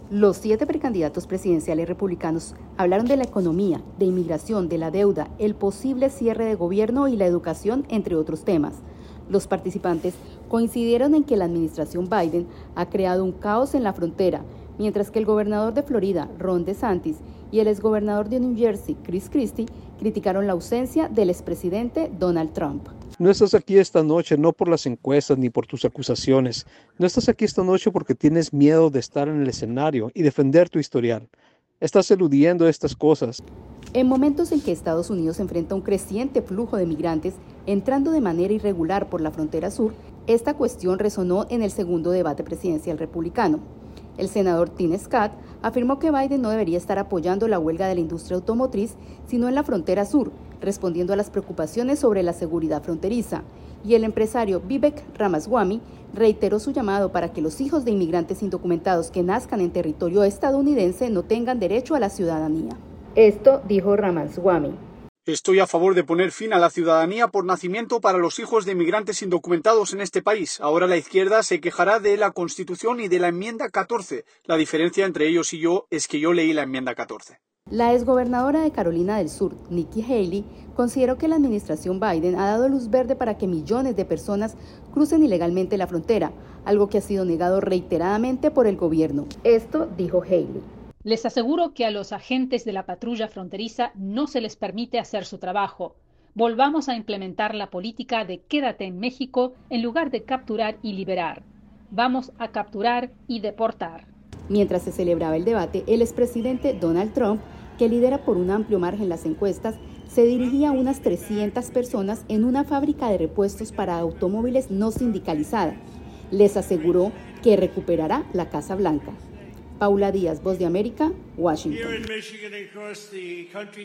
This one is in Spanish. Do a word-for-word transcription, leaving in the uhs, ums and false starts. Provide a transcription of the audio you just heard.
Los siete precandidatos presidenciales republicanos hablaron de la economía, de inmigración, de la deuda, el posible cierre de gobierno y la educación, entre otros temas. Los participantes coincidieron en que la administración Biden ha creado un caos en la frontera, mientras que el gobernador de Florida, Ron DeSantis, y el exgobernador de New Jersey, Chris Christie, criticaron la ausencia del expresidente Donald Trump. No estás aquí esta noche no por las encuestas ni por tus acusaciones. No estás aquí esta noche porque tienes miedo de estar en el escenario y defender tu historial. Estás eludiendo estas cosas. En momentos en que Estados Unidos enfrenta un creciente flujo de migrantes entrando de manera irregular por la frontera sur, esta cuestión resonó en el segundo debate presidencial republicano. El senador Tim Scott afirmó que Biden no debería estar apoyando la huelga de la industria automotriz, sino en la frontera sur, respondiendo a las preocupaciones sobre la seguridad fronteriza. Y el empresario Vivek Ramaswamy reiteró su llamado para que los hijos de inmigrantes indocumentados que nazcan en territorio estadounidense no tengan derecho a la ciudadanía. Esto dijo Ramaswamy. Estoy a favor de poner fin a la ciudadanía por nacimiento para los hijos de inmigrantes indocumentados en este país. Ahora la izquierda se quejará de la Constitución y de la enmienda catorce. La diferencia entre ellos y yo es que yo leí la enmienda catorce. La exgobernadora de Carolina del Sur, Nikki Haley, consideró que la administración Biden ha dado luz verde para que millones de personas crucen ilegalmente la frontera, algo que ha sido negado reiteradamente por el gobierno. Esto dijo Haley. Les aseguro que a los agentes de la patrulla fronteriza no se les permite hacer su trabajo. Volvamos a implementar la política de quédate en México en lugar de capturar y liberar. Vamos a capturar y deportar. Mientras se celebraba el debate, el expresidente Donald Trump, que lidera por un amplio margen las encuestas, se dirigía a unas trescientas personas en una fábrica de repuestos para automóviles no sindicalizada. Les aseguró que recuperará la Casa Blanca. Paula Díaz, Voz de América, Washington.